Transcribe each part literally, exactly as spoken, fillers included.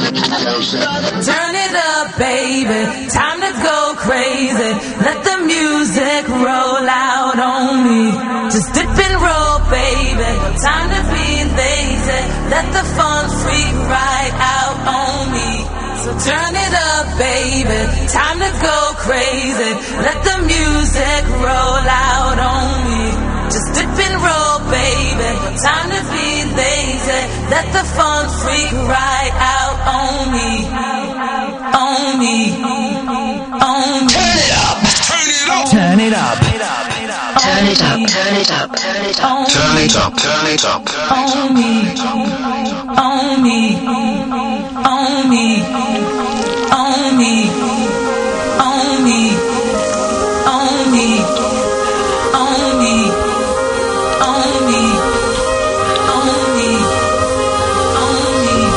Turn it up, baby. Time to go crazy. Let the music roll out on me. Just dip and roll, baby. No time to be lazy. Let the fun freak right out on me. So turn it up, baby. Time to go crazy. Let the music roll out on me. Just dip and roll, baby. No time to be lazy. Let the fun freak right out on me. On me. On me. Turn it up. Turn it up. Turn it up. Turn it up. Turn it up. Turn it up. Turn it up. Turn it up. On me. On me. On me. On me. On me. On me. On me. On me. On me. On me.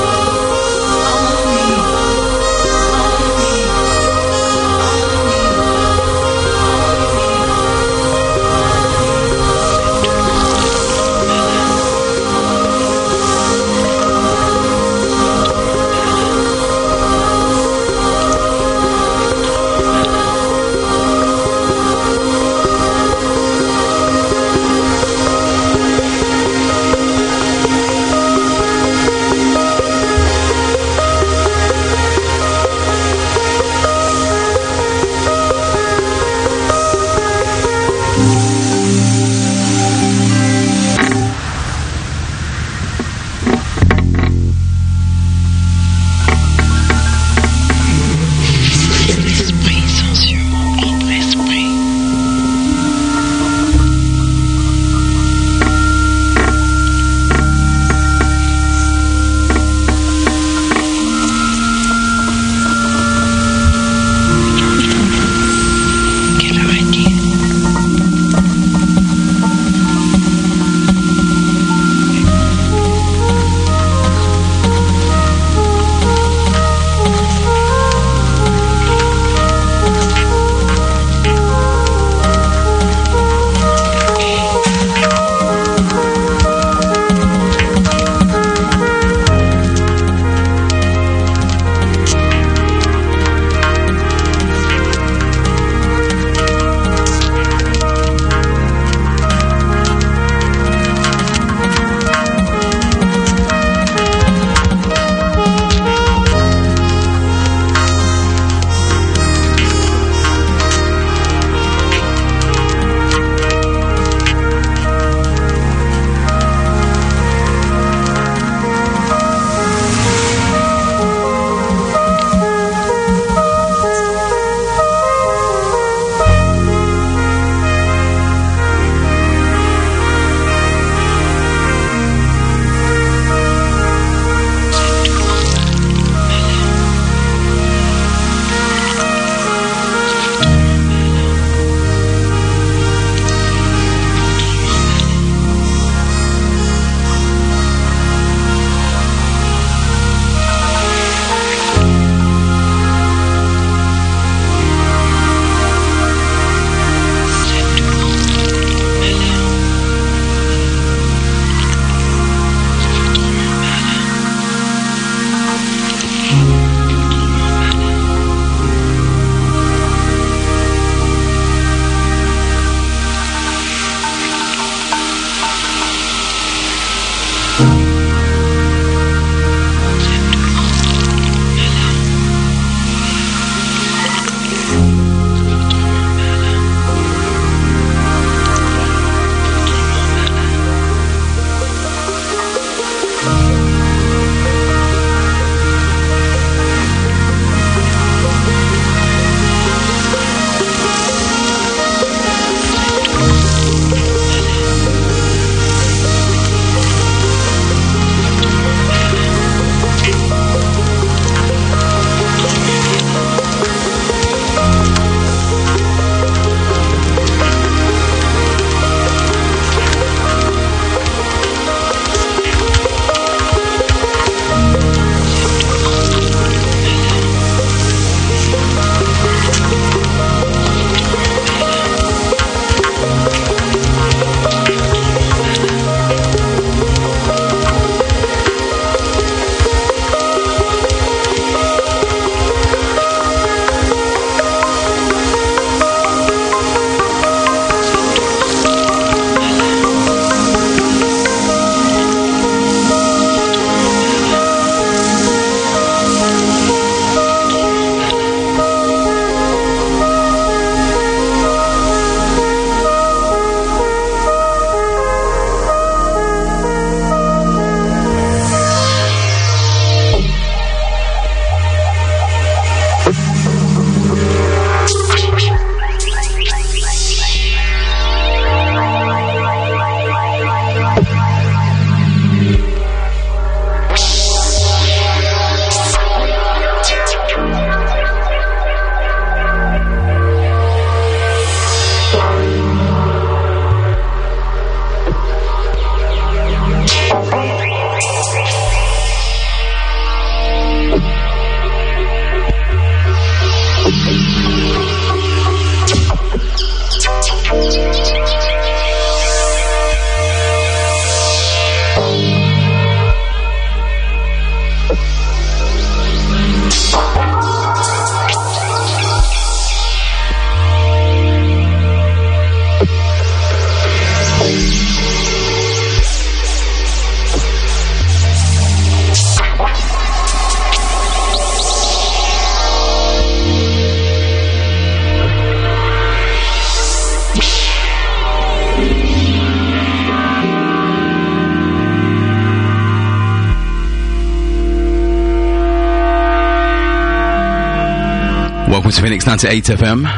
Welcome to Phoenix ninety-eight F M.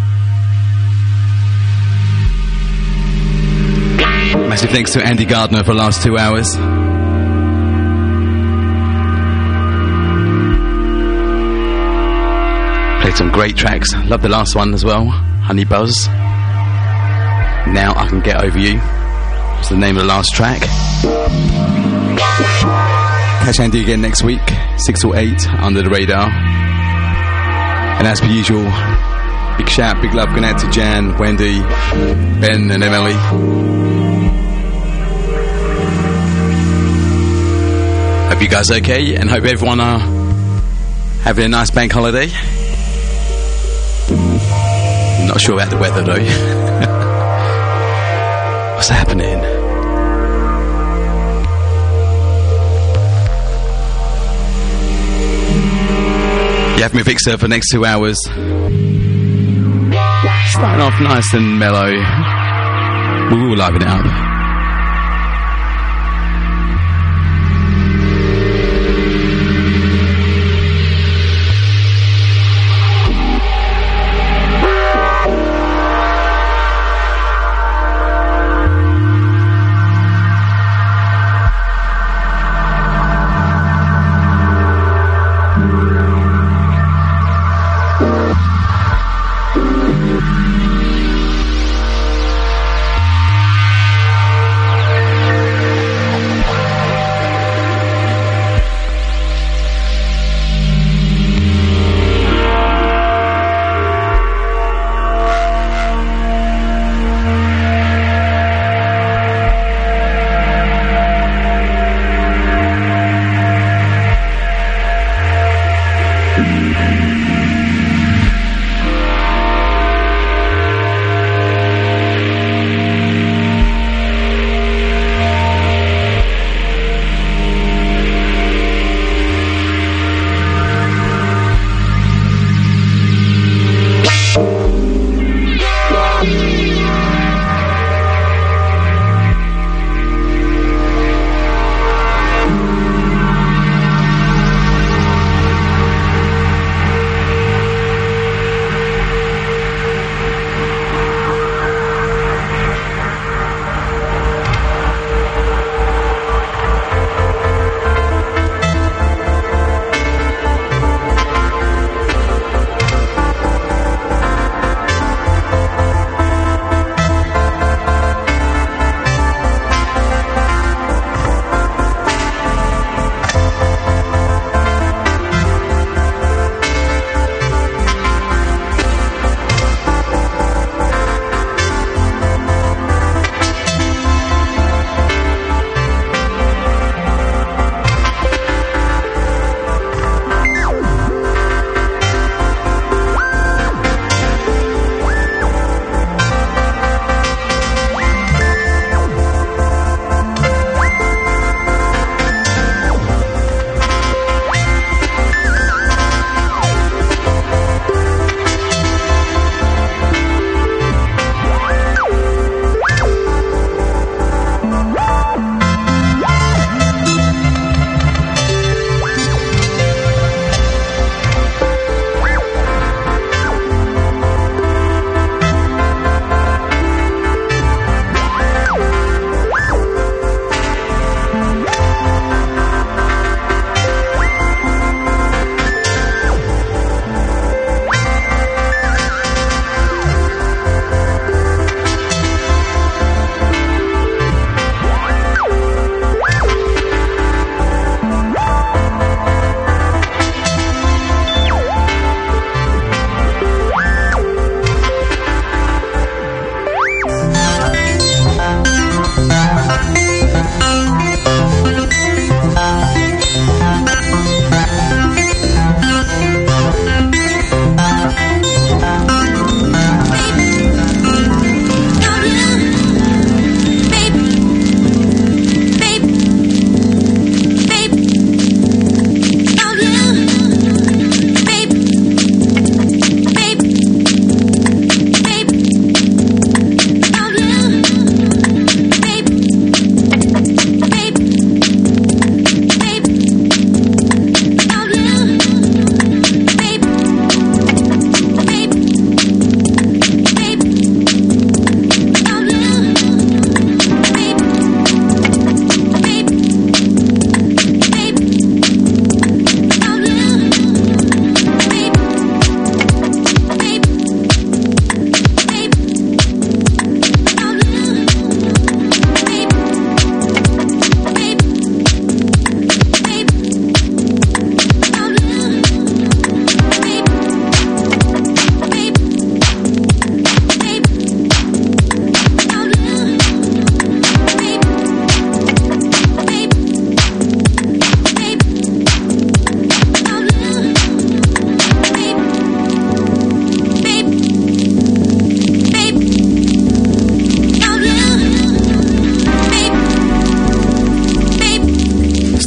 Massive thanks to Andy Gardner for the last two hours. Played some great tracks. Love the last one as well, Honey Buzz. Now I Can Get Over You. That's the name of the last track. Catch Andy again next week, six till eight, Under the Radar. And as per usual, big shout, big love going out to Jan, Wendy, Ben and Emily. Hope you guys are okay, and hope everyone are having a nice bank holiday. Not sure about the weather though. What's happening? You have me Victor for the next two hours. Starting off nice and mellow. We will liven it up.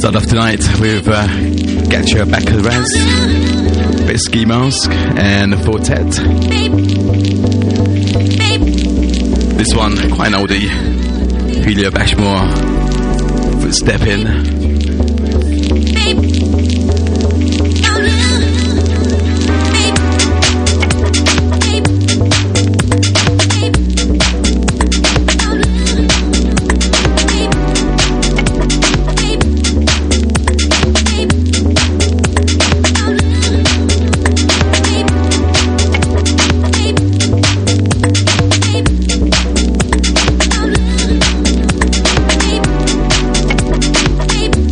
Start off tonight with uh, Gacho Baccaraz, bit of Ski Mask, and the Fortet. This one, quite an oldie, Helio Bashmore, Footstep In. Baby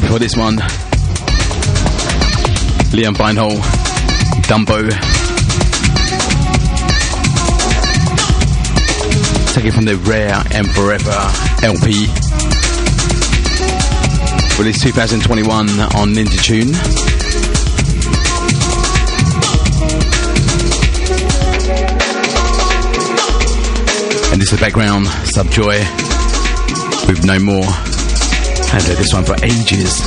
before this one, Leon Beinhall, Dumbo. Taken from the Rare and Forever L P. Released two thousand twenty-one on Ninja Tune. And this is the background, Subjoy with No More. I've heard this one for ages.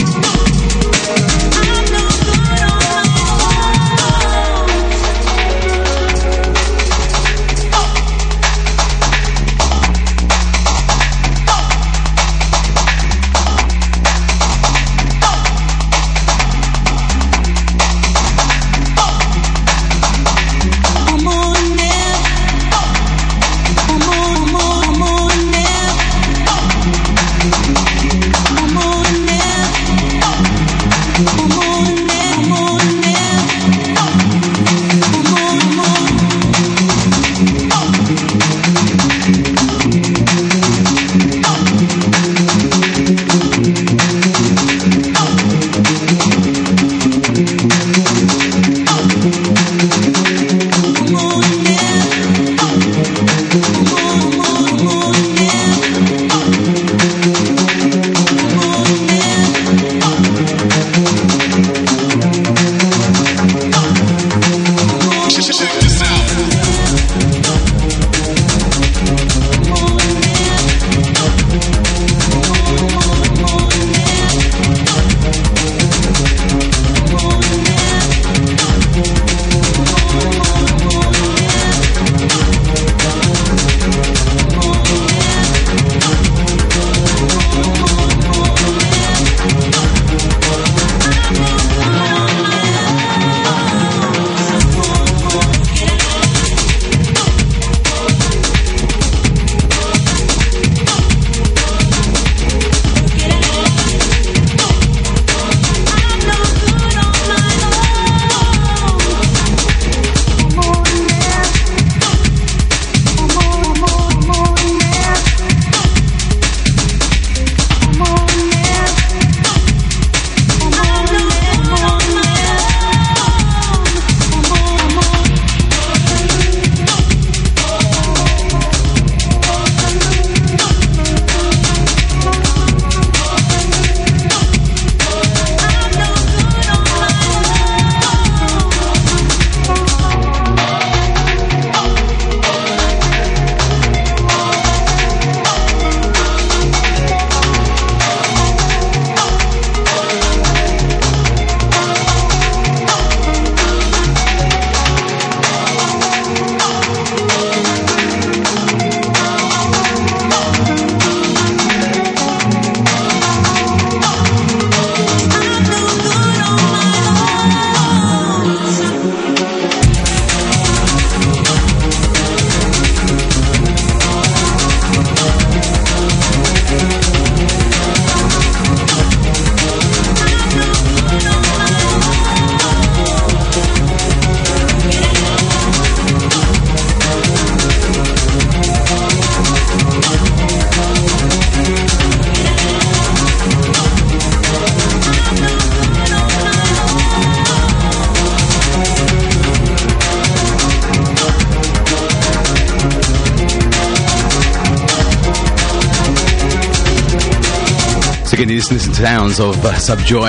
Again, you listen to sounds of uh, Subjoy.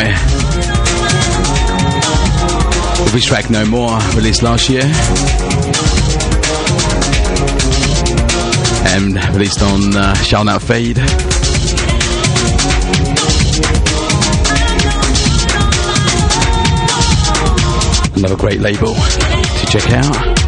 With his track No More, released last year. And released on uh, Shall Not Fade. Another great label to check out.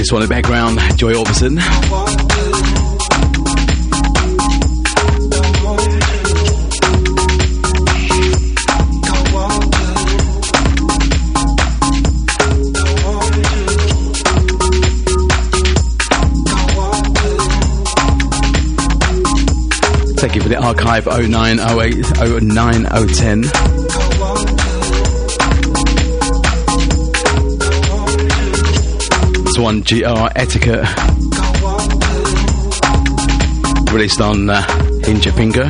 this one in the background, Joy Orbison. Thank you for the archive oh nine oh eight oh nine oh ten. This one, G R Etiquette, released on uh, Hinge Your Finger.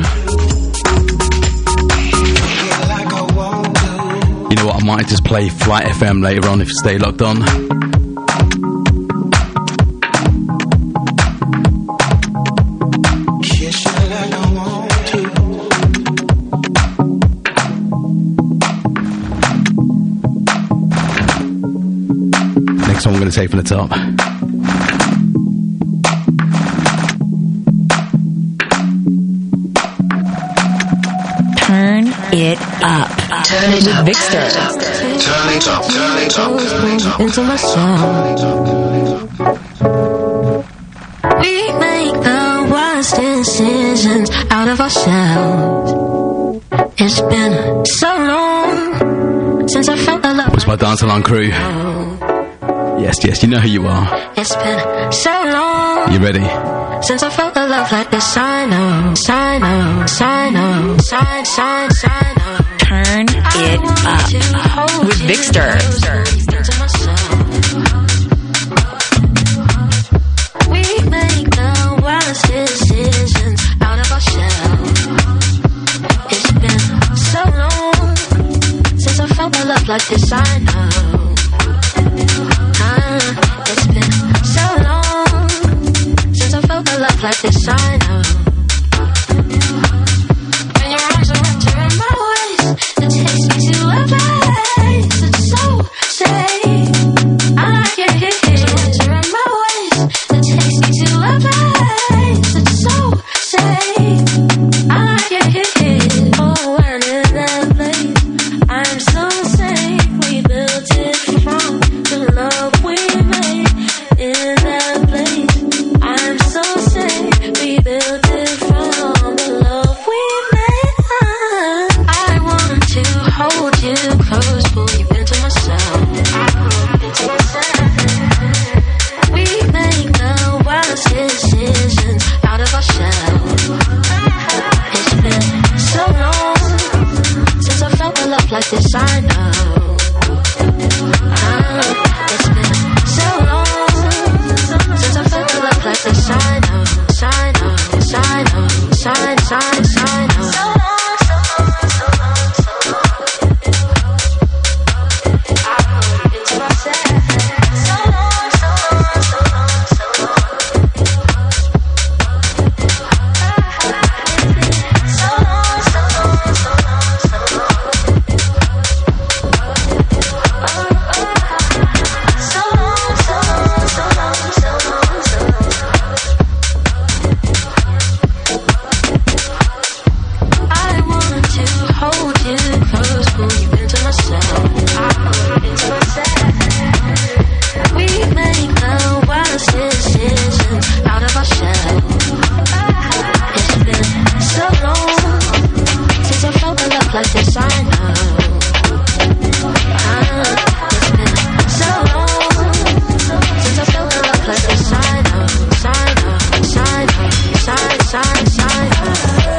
You know what, I might just play Flight F M later on if you stay locked on. Next one I'm going to take from the top. Turn it up. Turn it up. Victor. Turn it up. Turn it up. Turn it up. Into my soul. We make the worst decisions out of ourselves. It's been so long since I felt the love. It's my dance along crew. Yes, yes, you know who you are. It's been so long. You ready? Since I felt the love like this, I know, I know, I know, I sign, I know. Turn it up with Victor. We make the wildest decisions out of ourselves. It's been so long since I felt the love like this, I know. It's been so long since I felt the love like this, I know. When your arms are wrapped around my waist, it takes me to a place that's so safe. I like your hips around my waist, it takes me to a place that's so safe. I like your hips, oh, and in that place, I'm so safe. We built it from the love we made in that place. I'm so safe. We built it from the love we made. I want to hold you close, pull you into myself. Into myself. We make the wildest decisions out of ourselves. It's been so long since I felt the love like this, I know. It's been so long since I felt the love like this, I know, I know, I know, I know, I know. So long, so long, so long, so long. I put it into myself. So long, so long, so long, so long. So long, so long, so long, so long. So long, so long, so long, so long, so long. I want to hold you close, pull you into myself. I put it into myself. We make the wildest decisions out of ourselves. It's been so long since I felt the love like this, I know. It's been so long since I felt the love like this, I know, I know, I know, I, I, I know.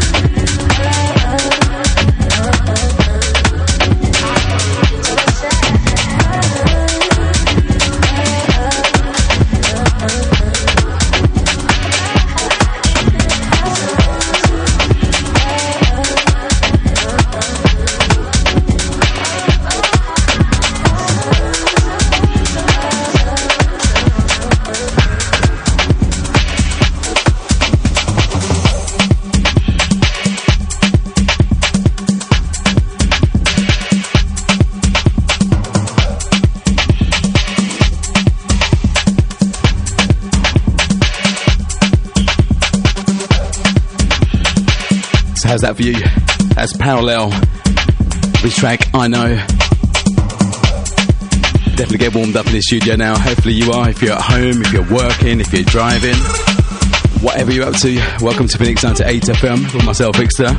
How's that for you? That's Parallel. This track, I Know. definitely get warmed up in the studio now. Hopefully you are. If you're at home, if you're working, if you're driving, whatever you're up to, welcome to Phoenix ninety-eight F M with myself, Victor.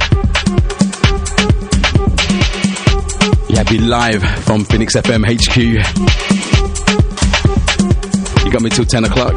Yeah, be live from Phoenix F M H Q. You got me till ten o'clock.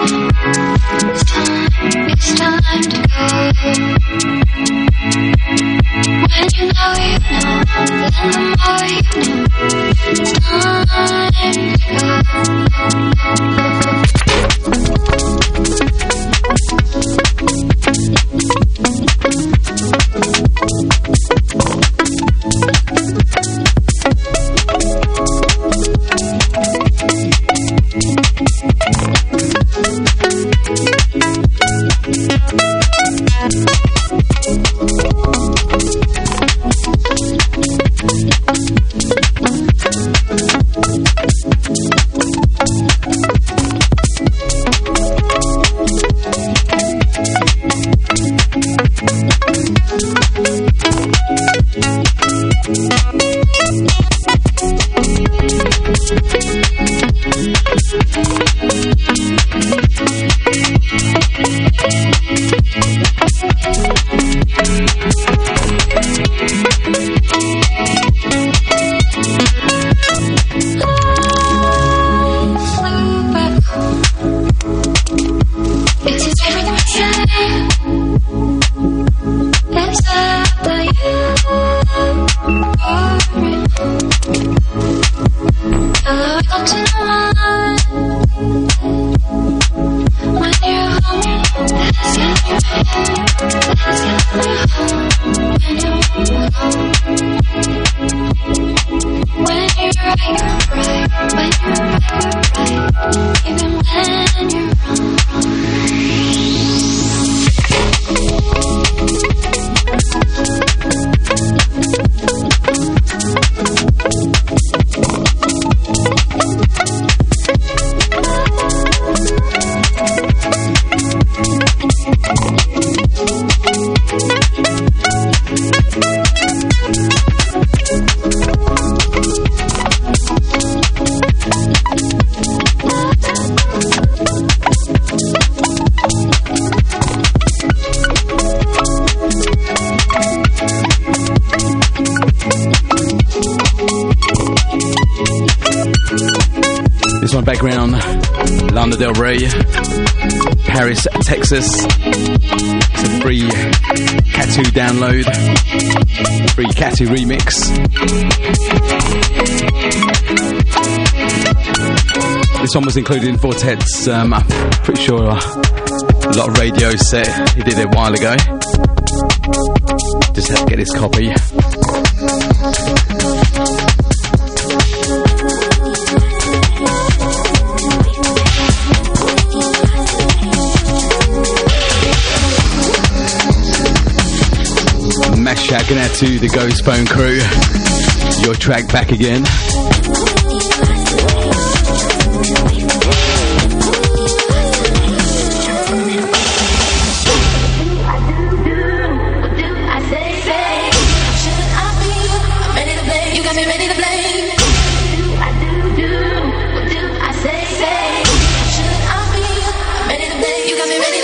Background, Lana Del Rey, Paris, Texas. It's a free Katu download, free Katu remix. This one was included in Fortet's, um, I'm pretty sure a lot of radio set. He did it a while ago. Just had to get this copy. Shouting out to the Ghost Phone crew. Your track back again. You got me ready.